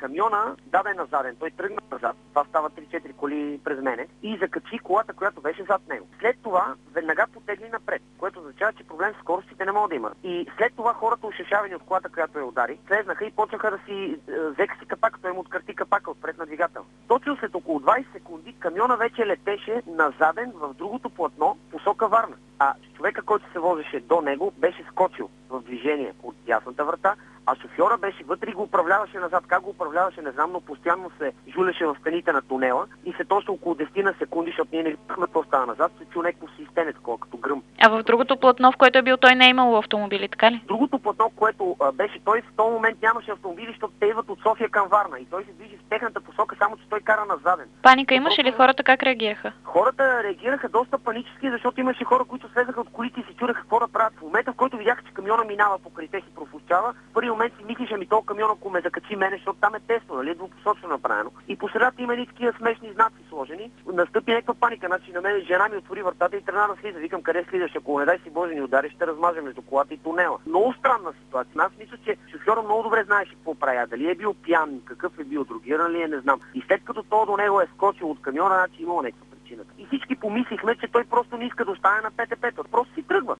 камиона даде на заден. Той тръгна назад. Това става 3-4 коли през мене и закачи колата, която беше зад него. След това веднага потегли напред, което означава, че проблем с скоростите не мога да има. И след това хората, ушешавани от колата, която я удари, слезнаха и почнаха да си взеха си капака, той му откърти капака отпред на двигател. Точно след около 20 секунди камиона вече летеше на заден в другото платно, посока Варна. А човека, който се возеше до него, беше скочил в движение от дясната врата, а шофьора беше вътре и го управляваше назад. Как го управляваше, не знам, но постоянно се жулеше в стените на тунела и се точно около 10 на секунди, защото ние не видяхме какво става назад, се чу някакво систене такова, като гръм. А в другото платно, в което е бил, той не е имал автомобили, така ли? Другото платно, което беше той, в този момент нямаше автомобили, защото те идват от София към Варна и той се движи в техната посока, само че той кара на заден. Паника имаше ли? Хората как реагираха? Хората реагираха доста панически, защото имаше хора, които слезаха от колите и се чуреха какво да правят. В момента, в който видяха, че камиона минава покрай тях и профущава, в първи момент си мислиш, ами този камион, ако ме закачи мене, защото там е тесно, нали, двупосочно направено. И по средата има едни такива смешни знаци сложени. Настъпи някаква паника, значи на мен жена ми отвори вратата и тръгна да слиза. Викам, къде слизаш? Ако не дай си Боже ни удари, ще размаже между колата и тунела. Много странна ситуация. Аз мисля, че шофьорът много добре знаеше какво прави. Дали е бил пиян, какъв е бил, другиран ли е, не знам. И след като той до него е скочил от камиона, значи имало някаква причина. И всички помислихме, че той просто не иска да остане на ПТП-то. Просто си тръгва.